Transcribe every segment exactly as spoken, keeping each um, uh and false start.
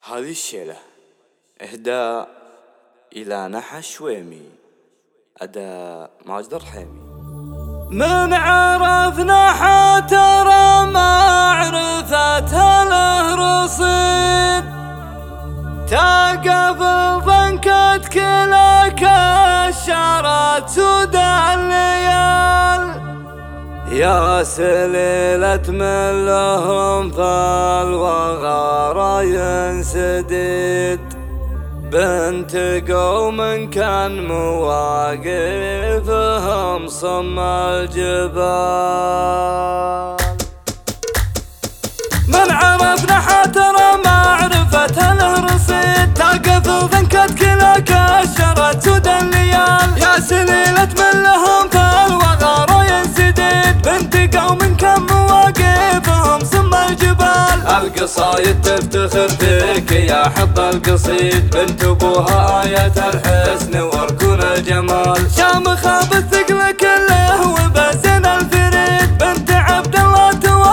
هذه الشيلة إهداء إلى نحى الشويمي، أداء ماجد الرحيمي. من عرف نحى ترى معرفتها له رصيد، تقبل ضنكت كلا كشرت سود الليال. يا سليلة من لهم فالوغارة ينسدد، بنت قوم كان مواقفهم صم الجبال. من عرف نحى ترى معرفتها له رصيد، تقف ضنكت كلا كشرت سود الليال. يا سليلة من لهم فالوغارة ينسدد، بنت قوم كان مواقفهم صم الجبال. القصايد تفتخر فيك يا حظ القصيد، بنت ابوها آية الحسن وركون الجمال. شامخة بالثقل كله وبزن الفريد، بنت عبد الله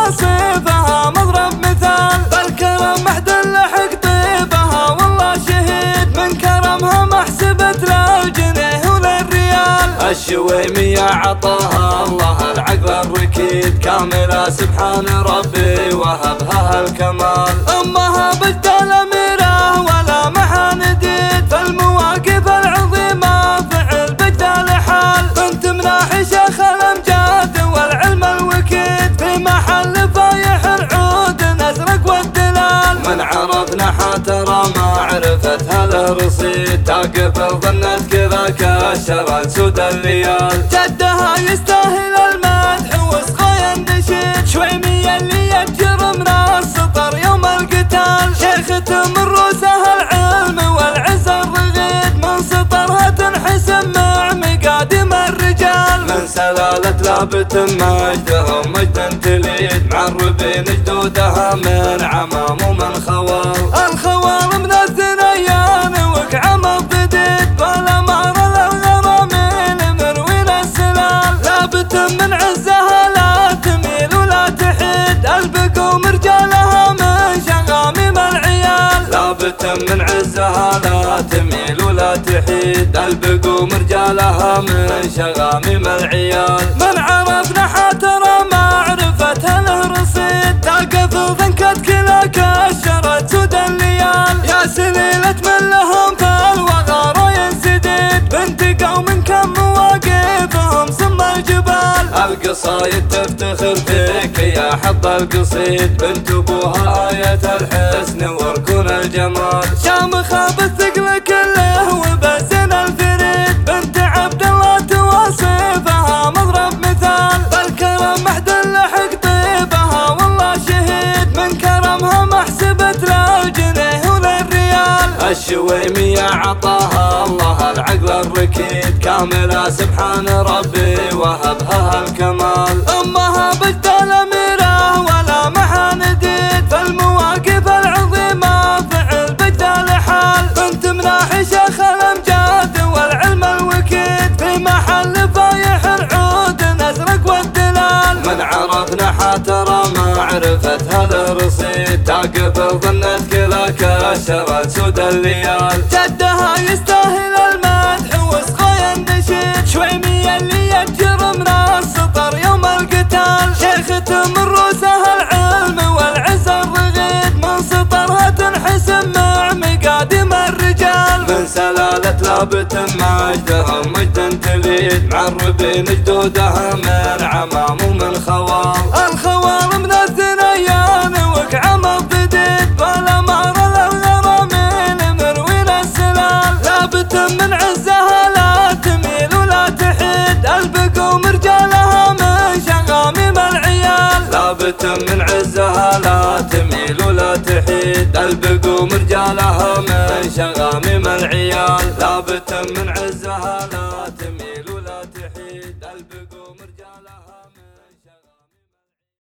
تواصفها مضرب مثال. بالكرم محد لحق طيبها والله شهيد، من كرمها ما حسبت لا الجنيه ولا الريال. الشويمية عطاها الله العقل الركيد، كاملة سبحان ربي وهبها الكمال. امها بجد الاميرة ولا محانديد، فالمواقف العظيمة فعل بجد الحال. بنت مناحي شيخ الامجاد والعلم الوكيد، في محل فايح العود نزرق والدلال. من عرف نحى ترى معرفتها له رصيد، تقف ظنت كذا كشرت سود الليال. جدها يستاهل المدح وسقى يندشد، شويمية اللي يتجر من السطر يوم القتال. شيخة من روسها العلم والعز الرغيد، من سطرها تنحسم مع مقادم الرجال. من سلالة لابت مجدهم مجد تليد، معربين جدودها من عمام ومن خوال. الخوال من الثنيان وكعم الضديد، والأمار للغرامين مروين السلال. لابت من عزها لا تميل ولا تحيد، البقوم رجالها من شغاميم العيال. لابت من عزها لا تميل ولا تحيد، البقوم رجالها من شغاميم العيال. من عرف نحى ترى معرفتها له رصيد، تقف ضنكت كلا كشرت سود الليال. يا سليلة من لهم فالوغارة ينسدد، بنت قوم كان مواقفهم صم الجبال. القصايد تفتخر فيك يا حظ القصيد، بنت ابوها آية الحسن وركون الجمال. شامخة بالثقل كله وبزن الفريد، بنت عبد الله تواصفها مضرب مثال. بالكرم محد لحق طيبها والله شهيد، من كرمها ما حسبت لا الجنيه ولا الريال. الشويمية عطاها الله العقل الركيد، كاملة سبحان ربي وهبها الكمال. امها بجد الاميرة ولا محانديد، فالمواقف العظيمة فعل بجد الحال. بنت مناحي شيخ الامجاد والعلم الوكيد، في محل فايح العود نزرق والدلال. من عرف نحى ترى معرفتها له رصيد، تقف ظنت كلا كشرت سود الليال. جدها يستاهل المدح وسقى يندشد، شويمية اللي يتجر من السطر يوم القتال. شيخة من روسها العلم والعز الرغيد، من سطرها تنحسم مع مقادم الرجال. من سلالة لابت مجدهم مجد تليد، معربين جدودها من عمام ومن خوال. الخوال من الثنيان وكعم الضديد، والأمار للغرامين مروين السلال. لابت من عزها لا تميل ولا تحيد، البقوم رجالها من شغاميم العيال. لابت من عزها لا تميل ولا تحيد، البقوم رجالها من شغاميم العيال. لابت من عزها لا